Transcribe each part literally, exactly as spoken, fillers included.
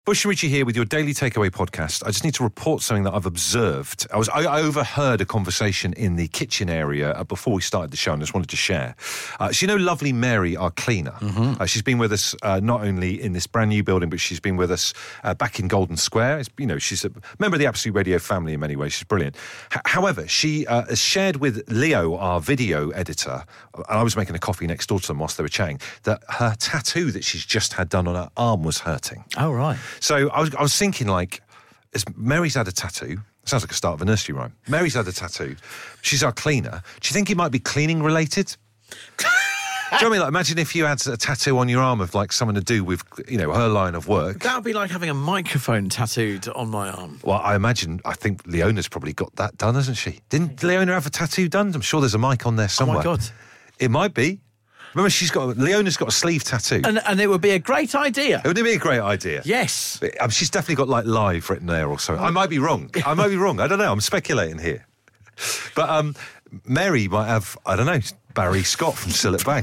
Bush and Richie here with your Daily Takeaway podcast. I just need to report something that I've observed. I was I, I overheard a conversation in the kitchen area uh, before we started the show, and I just wanted to share. Uh, so you know lovely Mary, our cleaner? Mm-hmm. Uh, she's been with us uh, not only in this brand new building, but she's been with us uh, back in Golden Square. It's, you know, she's a member of the Absolute Radio family in many ways. She's brilliant. H- however, she uh, has shared with Leo, our video editor, and I was making a coffee next door to them whilst they were chatting, that her tattoo that she's just had done on her arm was hurting. Oh, right. So I was, I was thinking, like, as Mary's had a tattoo. Sounds like a start of a nursery rhyme. Mary's had a tattoo. She's our cleaner. Do you think it might be cleaning related? Do you know what I mean? Like, imagine if you had a tattoo on your arm of, like, something to do with, you know, her line of work. That would be like having a microphone tattooed on my arm. Well, I imagine, I think Leona's probably got that done, hasn't she? Didn't Leona have a tattoo done? I'm sure there's a mic on there somewhere. Oh, my God. It might be. Remember, she's got Leona's got a sleeve tattoo, and, and it would be a great idea. It would be a great idea. Yes, but, um, she's definitely got like live written there or something. I might be wrong. I might be wrong. I don't know. I'm speculating here. But um, Mary might have, I don't know, Barry Scott from Sillet Bank.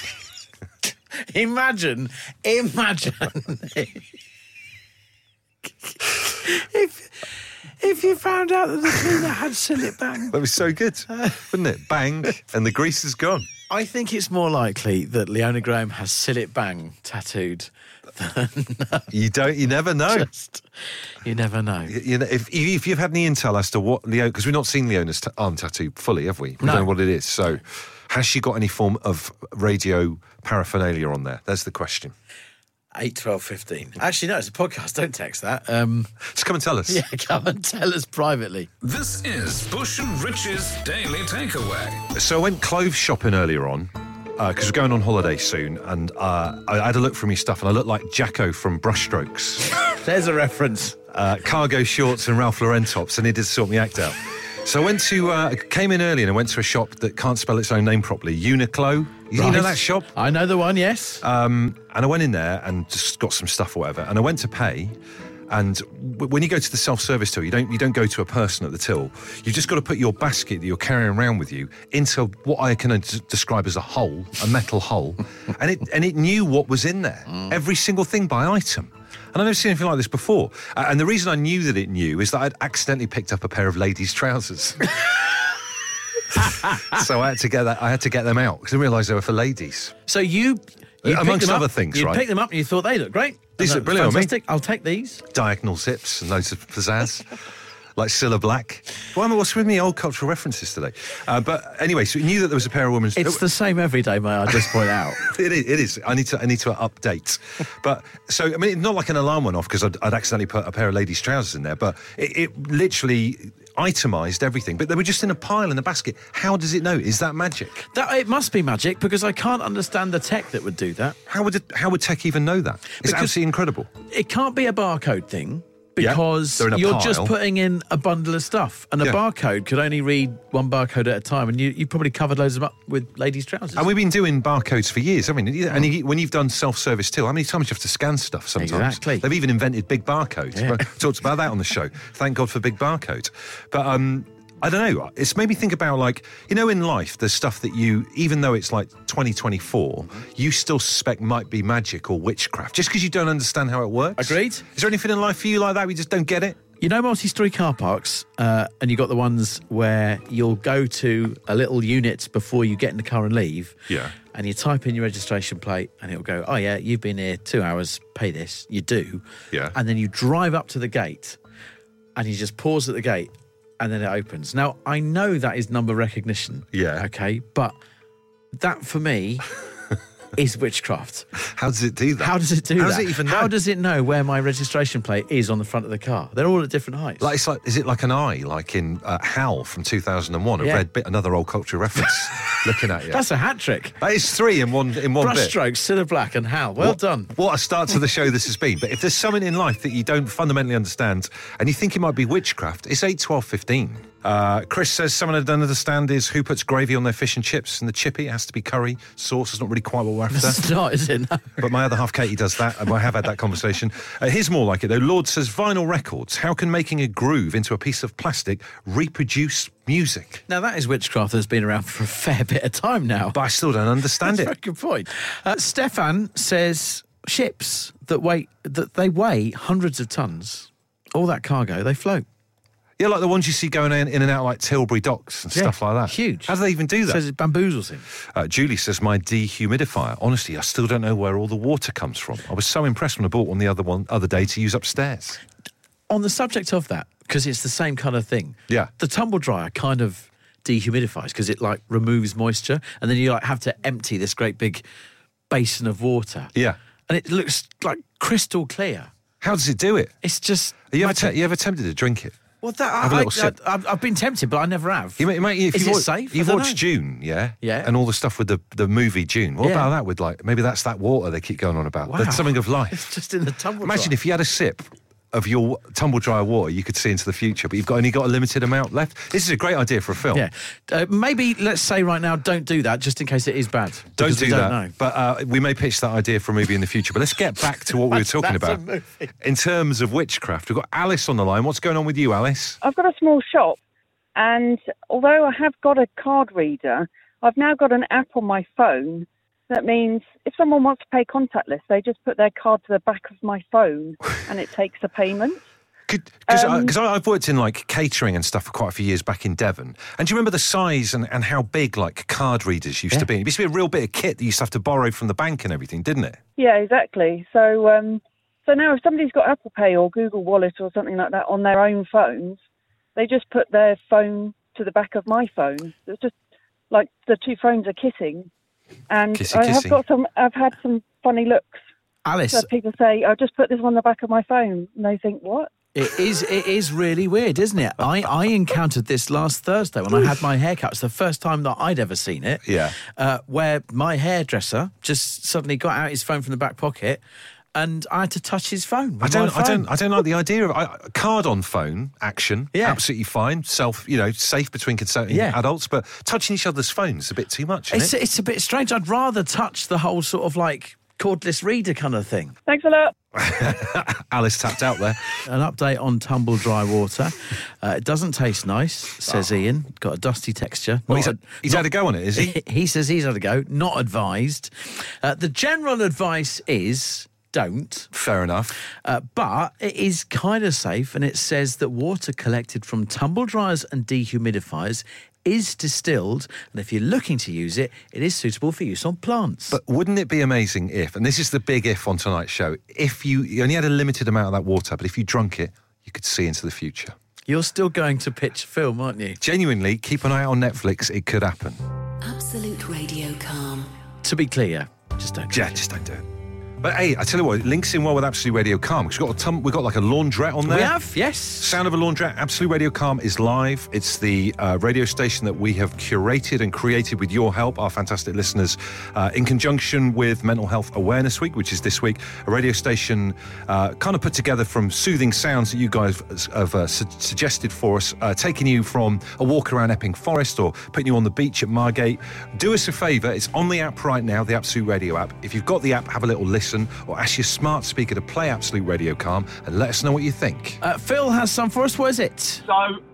imagine, imagine if. If you found out that the cleaner had Sillet Bang. That was so good, wouldn't it? Bang, and the grease is gone. I think it's more likely that Leona Graham has Sillet Bang tattooed than... you don't, you never know. Just, you never know. You, you know, if, if you've had any intel as to what Leona... Because we've not seen Leona's t- arm tattoo fully, have we? We no. don't know what it is. So, has she got any form of radio paraphernalia on there? There's the question. eight twelve fifteen. Actually, no, it's a podcast. Don't text that. Um, Just come and tell us. Yeah, come and tell us privately. This is Bush and Rich's Daily Takeaway. So I went clothes shopping earlier on, because uh, we're going on holiday soon, and uh, I had a look through my stuff, and I looked like Jacko from Brushstrokes. There's a reference. Uh, cargo shorts and Ralph Lauren tops, and he did sort me act out. So I went to, uh, came in early and I went to a shop that can't spell its own name properly, Uniqlo. You Right. know that shop? I know the one, yes. Um, and I went in there and just got some stuff or whatever, and I went to pay. And w- when you go to the self-service till, you don't you don't go to a person at the till. You just got to put your basket that you're carrying around with you into what I can d- describe as a hole, a metal hole, and it and it knew what was in there, mm. every single thing by item. And I've never seen anything like this before. Uh, and the reason I knew that it knew is that I'd accidentally picked up a pair of ladies' trousers. So I had to get that. I had to get them out because I didn't realise they were for ladies. So you, you amongst them other up, things, you right? picked them up and you thought they look great. These look brilliant. Fantastic. I'll take these. Diagonal zips and loads of pizzazz. Like Cilla Black. Why am I, what's with me old cultural references today? Uh, but anyway, so we knew that there was a pair of women's... It's the same every day, may I just point out. it is. It is. I need to. I need to update. But so I mean, not like an alarm went off because I'd, I'd accidentally put a pair of ladies' trousers in there. But it, it literally itemised everything. But they were just in a pile in a basket. How does it know? Is that magic? That it must be magic because I can't understand the tech that would do that. How would it, how would tech even know that? It's Because absolutely incredible. It can't be a barcode thing. Because yeah, you're pile. just putting in a bundle of stuff, and a yeah. barcode could only read one barcode at a time, and you, you probably covered loads of them up with ladies' trousers. And we've been doing barcodes for years. I mean, and you, when you've done self-service too, how many times do you have to scan stuff sometimes? Exactly. They've even invented big barcodes. Yeah. We talked about that on the show. Thank God for big barcode. But um, I don't know. It's made me think about, like, you know, in life, there's stuff that you, even though it's like twenty twenty-four, you still suspect might be magic or witchcraft, just because you don't understand how it works. Agreed. Is there anything in life for you like that? We just don't get it? You know multi-story car parks, uh, and you got the ones where you'll go to a little unit before you get in the car and leave. Yeah. And you type in your registration plate, and it'll go, oh, yeah, you've been here two hours, pay this. You do. Yeah. And then you drive up to the gate, and you just pause at the gate, and then it opens. Now, I know that is number recognition. Yeah. Okay, but that, for me... is witchcraft. How does it do that? How does it do How that? does it even know? How does it know where my registration plate is on the front of the car? They're all at different heights. Like, it's like, is it like an eye, like in uh, Hal from two thousand one? A Yeah. red bit, another old cultural reference. Looking at you. That's a hat trick. That is three in one in one bit. Brushstrokes, Cilla Black and Hal. Well what, done. What a start to the show this has been. But if there's something in life that you don't fundamentally understand and you think it might be witchcraft, it's eight twelve fifteen. Uh, Chris says something I don't understand is who puts gravy on their fish and chips, and the chippy it has to be curry sauce. Is not really quite what we're after. It's not, is it? No. But my other half, Katie, does that, and I have had that conversation. Uh, here's more like it, though. Lord says, vinyl records. How can making a groove into a piece of plastic reproduce music? Now, that is witchcraft that's been around for a fair bit of time now. But I still don't understand That's it. a very good point. Uh, Stefan says, ships that weigh that they weigh hundreds of tons. All that cargo, they float. Yeah, like the ones you see going in, in and out like Tilbury docks and Yeah, stuff like that. huge. How do they even do that? Says it bamboozles him. Uh, Julie says, my dehumidifier. Honestly, I still don't know where all the water comes from. I was so impressed when I bought one the other one other day to use upstairs. On the subject of that, because it's the same kind of thing. Yeah. The tumble dryer kind of dehumidifies because it like removes moisture, and then you like have to empty this great big basin of water. Yeah. And it looks like crystal clear. How does it do it? It's just. Are you ever, magic. te- you ever tempted to drink it? Well, that, Have a I, little I, sip. I, I've, I've been tempted, but I never have. You, might- if Is you it wa- safe? I You've don't watched know. June, yeah? Yeah. And all the stuff with the, the movie June. What Yeah. about that with, like, maybe that's that water they keep going on about. Wow. That's something of It's life. just in the tumble Imagine dryer. if you had a sip of your tumble dryer water, you could see into the future, but you've got only got a limited amount left. This is a great idea for a film. Yeah. Uh, maybe let's say right now, don't do that, just in case it is bad. Don't because we do that. Know. But uh, we may pitch that idea for a movie in the future. But let's get back to what we were That's- talking that's a about. movie. In terms of witchcraft, we've got Alice on the line. What's going on with you, Alice? I've got a small shop, and although I have got a card reader, I've now got an app on my phone that means if someone wants to pay contactless, they just put their card to the back of my phone and it takes a payment. Because Um, I've worked in like catering and stuff for quite a few years back in Devon. And do you remember the size and, and how big like card readers used Yeah. to be? It used to be a real bit of kit that you used to have to borrow from the bank and everything, didn't it? Yeah, exactly. So, um, so now if somebody's got Apple Pay or Google Wallet or something like that on their own phones, they just put their phone to the back of my phone. It's just like the two phones are kissing, and Kissy, I have kissy. got some. I've had some funny looks. Alice, So people say, "I just put this on the back of my phone," and they think, "What?" it is it is really weird, isn't it? I, I encountered this last Thursday when I had my haircut. It's the first time that I'd ever seen it. Yeah. Uh, where my hairdresser just suddenly got out his phone from the back pocket, and I had to touch his phone. With I don't, my I don't, phone. I don't like the idea of I, card on phone action. Yeah. Absolutely fine, self, you know, safe between consenting Yeah. adults. But touching each other's phones is a bit too much. Isn't It's it? it's a bit strange. I'd rather touch the whole sort of like cordless reader kind of thing. Thanks a lot. Alice tapped out there. An update on tumble dry water. Uh, it doesn't taste nice, says Ian. Got a dusty texture. Well, Not he's, a- had, he's had a go on it, is he? he says he's had a go. Not advised. Uh, the general advice is don't. Fair enough. Uh, but it is kind of safe, and it says that water collected from tumble dryers and dehumidifiers is distilled, and if you're looking to use it, it is suitable for use on plants. But wouldn't it be amazing if, and this is the big if on tonight's show, if you, you only had a limited amount of that water, but if you drunk it, you could see into the future. You're still going to pitch a film, aren't you? Genuinely, keep an eye out on Netflix. It could happen. Absolute Radio Calm. To be clear, just don't. Yeah, just don't do it. But hey, I tell you what, it links in well with Absolute Radio Calm because we've got a ton, we've got like a laundrette on there. We have, yes. Sound of a Laundrette, Absolute Radio Calm is live. It's the uh, radio station that we have curated and created with your help, our fantastic listeners, uh, in conjunction with Mental Health Awareness Week, which is this week. A radio station uh, kind of put together from soothing sounds that you guys have uh, su- suggested for us, uh, taking you from a walk around Epping Forest or putting you on the beach at Margate. Do us a favour, it's on the app right now, the Absolute Radio app. If you've got the app, have a little listen or ask your smart speaker to play Absolute Radio Calm and let us know what you think. Uh, Phil has some for us. What is it? So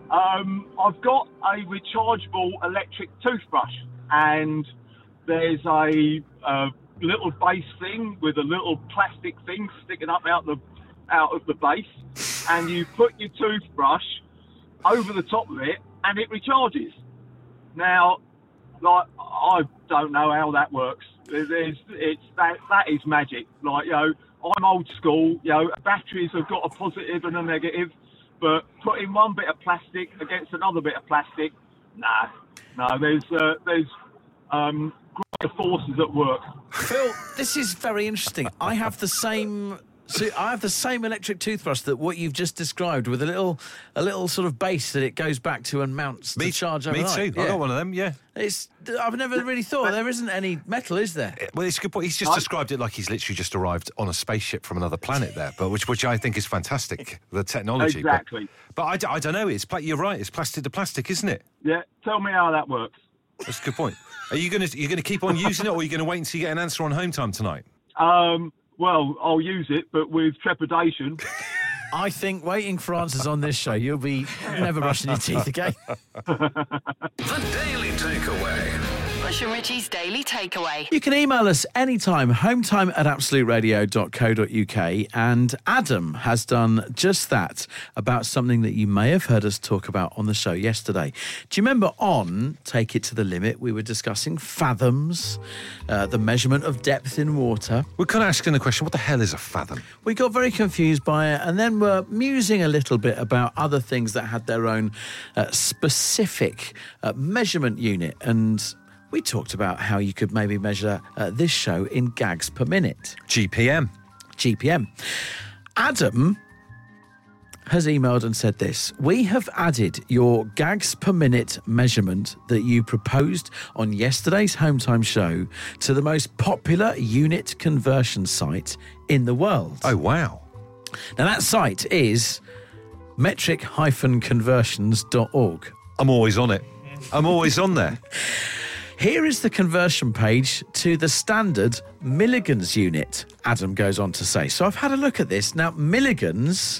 um, I've got a rechargeable electric toothbrush, and there's a uh, little base thing with a little plastic thing sticking up out the out of the base, and you put your toothbrush over the top of it, and it recharges. Now, like, I don't know how that works. There's, it's that that is magic. Like, you know, I'm old school. You know, batteries have got a positive and a negative, but putting one bit of plastic against another bit of plastic, nah, no. There's uh, there's um, greater forces at work. Phil, this is very interesting. I have the same. So I have the same electric toothbrush that what you've just described, with a little, a little sort of base that it goes back to and mounts to charge me overnight. too. I Yeah. got one of them, yeah. It's. I've never really thought there isn't any metal, is there? Well, it's a good point. He's just described it like he's literally just arrived on a spaceship from another planet there, but which which I think is fantastic, the technology. Exactly. But, but I, d- I don't know. It's pla- you're right. It's plastic to plastic, isn't it? Yeah, tell me how that works. That's a good point. Are you going to you going to keep on using it, or are you going to wait until you get an answer on home time tonight? Um, well, I'll use it, but with trepidation. I think waiting for answers on this show, you'll be never brushing your teeth again. The Daily Takeaway. Bush and Richie's Daily Takeaway. You can email us anytime, hometime at absolute radio dot co dot uk. And Adam has done just that about something that you may have heard us talk about on the show yesterday. Do you remember on Take It to the Limit, we were discussing fathoms, uh, the measurement of depth in water. We're kind of asking the question, what the hell is a fathom? We got very confused by it, and then we're musing a little bit about other things that had their own uh, specific uh, measurement unit. And we talked about how you could maybe measure uh, this show in gags per minute. G P M. G P M. Adam has emailed and said this: we have added your gags per minute measurement that you proposed on yesterday's Home Time show to the most popular unit conversion site in the world. Oh, wow. Now, that site is metric dash conversions dot org. I'm always on it. I'm always on there. Here is the conversion page to the standard Milligan's unit, Adam goes on to say. So I've had a look at this. Now, Milligan's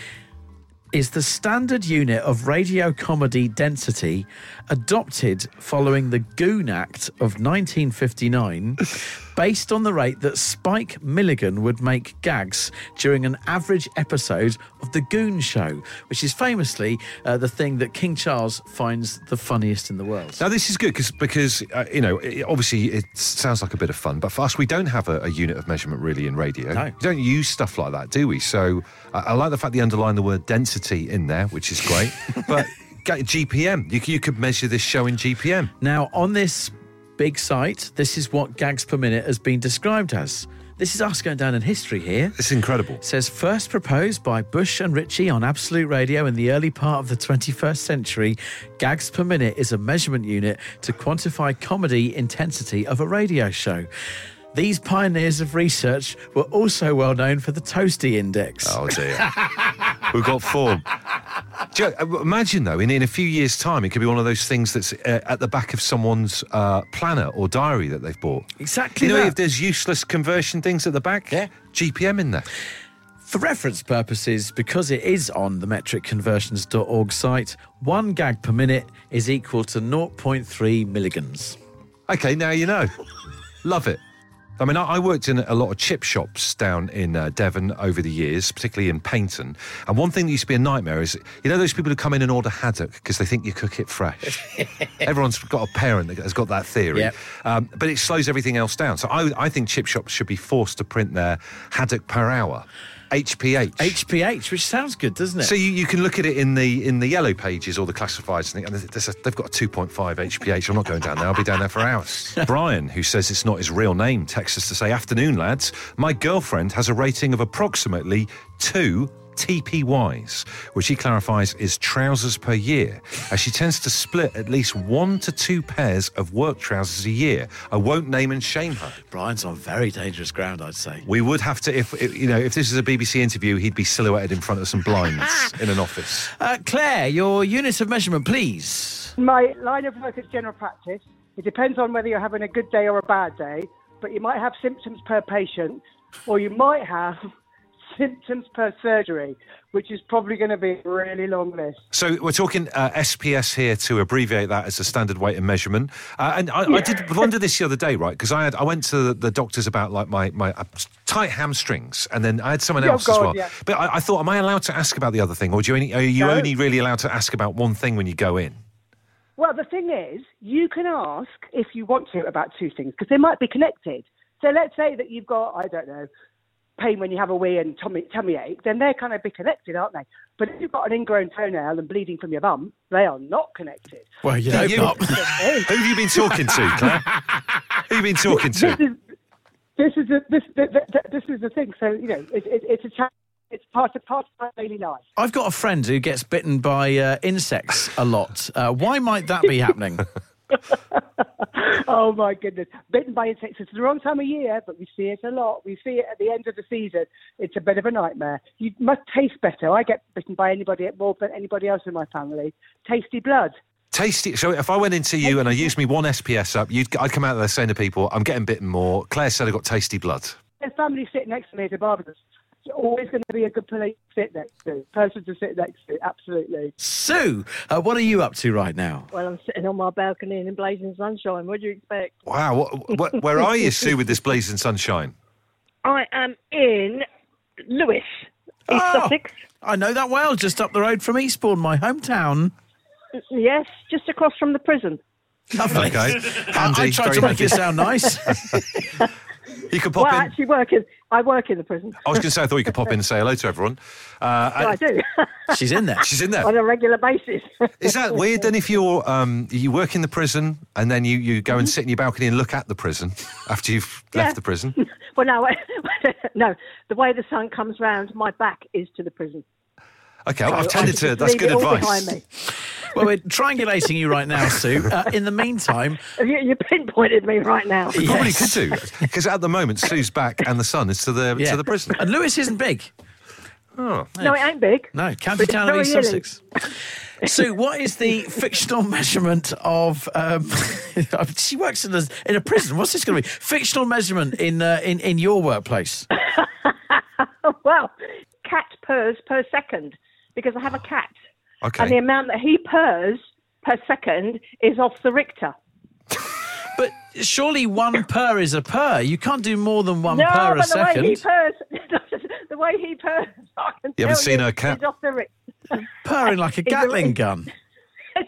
is the standard unit of radio comedy density adopted following the Goon Act of nineteen fifty-nine, based on the rate that Spike Milligan would make gags during an average episode of The Goon Show, which is famously uh, the thing that King Charles finds the funniest in the world. Now, this is good cause, because, uh, you know, it, obviously it sounds like a bit of fun, but for us, we don't have a, a unit of measurement really in radio. No. We don't use stuff like that, do we? So uh, I like the fact they underline the word density in there, which is great. But G P M, you, you could measure this show in G P M. Now, on this big site, this is what gags per minute has been described as. This is us going down in history here. It's incredible. It says, first proposed by Bush and Ritchie on Absolute Radio in the early part of the twenty-first century, gags per minute is a measurement unit to quantify comedy intensity of a radio show. These pioneers of research were also well known for the Toasty Index. Oh, dear. We've got form. Joe, imagine, though, in, in a few years' time, it could be one of those things that's uh, at the back of someone's uh, planner or diary that they've bought. Exactly You know, that. if there's useless conversion things at the back, Yeah. G P M in there. For reference purposes, because it is on the metric conversions dot org site, one gag per minute is equal to zero point three milligans. Okay, now you know. Love it. I mean, I I worked in a lot of chip shops down in uh, Devon over the years, particularly in Paynton. And one thing that used to be a nightmare is, you know those people who come in and order haddock because they think you cook it fresh? Everyone's got a parent that has got that theory. Yep. Um, but it slows everything else down. So I, I think chip shops should be forced to print their haddock per hour. H P H. H P H, which sounds good, doesn't it? So you, you can look at it in the in the yellow pages or the classifieds and think, and there's a, they've got a two point five H P H. I'm not going down there. I'll be down there for hours. Brian, who says it's not his real name, texts us to say, afternoon, lads. My girlfriend has a rating of approximately two T P Ys, which he clarifies is trousers per year, as she tends to split at least one to two pairs of work trousers a year. I won't name and shame her. Brian's on very dangerous ground, I'd say. We would have to, if if, you know, if this is a B B C interview, he'd be silhouetted in front of some blinds in an office. Uh, Claire, your unit of measurement, please. My line of work is general practice. It depends on whether you're having a good day or a bad day, but you might have symptoms per patient, or you might have symptoms per surgery, which is probably going to be a really long list. So we're talking uh, S P S here to abbreviate that as a standard weight and measurement. Uh, and I, I did wonder this the other day, right? Because I had I went to the, the doctors about like my my uh, tight hamstrings, and then I had someone Oh, else God, as well. yeah. But I, I thought, am I allowed to ask about the other thing, or do you only, are you No. only really allowed to ask about one thing when you go in? Well, the thing is, you can ask if you want to about two things, because they might be connected. So let's say that you've got, I don't know, pain when you have a wee and tummy, tummy ache, then they're kind of be connected, aren't they? But if you've got an ingrown toenail and bleeding from your bum, they are not connected. Well, you Do hope you- not. Who have you been talking to, Claire? Who have you been talking This to? is this is the, this the, the, this is the thing. So you know, it, it, it's a cha- it's part of part of my daily life. I've got a friend who gets bitten by uh, insects a lot. Uh, why might that be happening? Oh my goodness, bitten by insects. It's the wrong time of year, but we see it a lot. We see it at the end of the season. It's a bit of a nightmare. You must taste better. I get bitten by anybody more than anybody else in my family. Tasty blood. Tasty. So if I went into you and I used me one S P S up, you'd, I'd come out there saying to people, I'm getting bitten more. Claire said I got tasty blood. There's family sitting next to me at the barbecue. always going to be a good place to sit next to, person to sit next to, absolutely. Sue, uh, what are you up to right now? Well, I'm sitting on my balcony in blazing sunshine. What do you expect? Wow, what, what, where are you, Sue, with this blazing sunshine? I am in Lewis, East Oh, Sussex. I know that well, just up the road from Eastbourne, my hometown. Yes, just across from the prison. Lovely. Okay, I, handy, I tried very to make handy. it sound nice. You could pop Well, I in. actually work in, I work in the prison. I was going to say, I thought you could pop in and say hello to everyone. Uh, So I do, She's in there. She's in there. on a regular basis. Is that weird then if you're um, you work in the prison and then you, you go and sit in your balcony and look at the prison after you've Yeah. left the prison? Well, no, no. The way the sun comes round, my back is to the prison. Okay, I've So tended I to. just That's leave good it all advice. behind me. Well, we're triangulating you right now, Sue. Uh, in the meantime, You, you pinpointed me right now. Probably Yes. could do because at the moment Sue's back and the sun is to the yeah. to the prison. And Lewis isn't big. Oh. No, it ain't big. No, county But town of very East early. Sussex. Sue, what is the fictional measurement of? Um, she works in a, in a prison. What's this going to be? Fictional measurement in uh, in in your workplace? Well, cat purrs per second because I have a cat. Okay. And the amount that he purrs per second is off the Richter. But surely one purr is a purr. You can't do more than one no, purr a but the way he second. purrs, the way he purrs, I can You haven't tell seen you, her cat? is off the Richter. Purring like a He's a- Gatling gun. it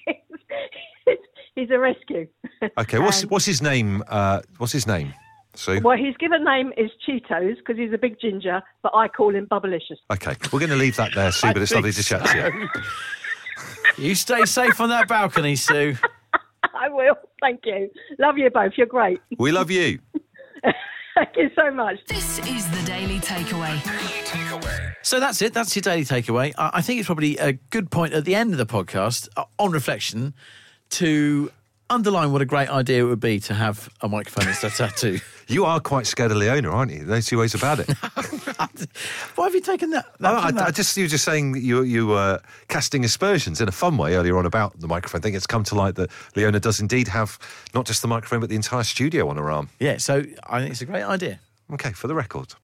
is. He's a rescue. Okay. What's And- what's his name? Uh, what's his name? Sue. Well, his given name is Cheetos because he's a big ginger, but I call him Bubblicious. Okay, we're going to leave that there, Sue. I But it's think lovely to chat to you. You stay safe on that balcony, Sue. I will. Thank you. Love you both. You're great. We love you. Thank you so much. This is the Daily Takeaway. So that's it. That's your daily takeaway. I I think it's probably a good point at the end of the podcast, uh, on reflection, to underline what a great idea it would be to have a microphone instead of tattoo. You are quite scared of Leona, aren't you? There's two ways about it. Why have you taken that? No, that I, from that? I just you were just saying that you you were casting aspersions in a fun way earlier on about the microphone. I think it's come to light that Leona does indeed have not just the microphone but the entire studio on her arm. Yeah, so I think it's a great idea. Okay, for the record.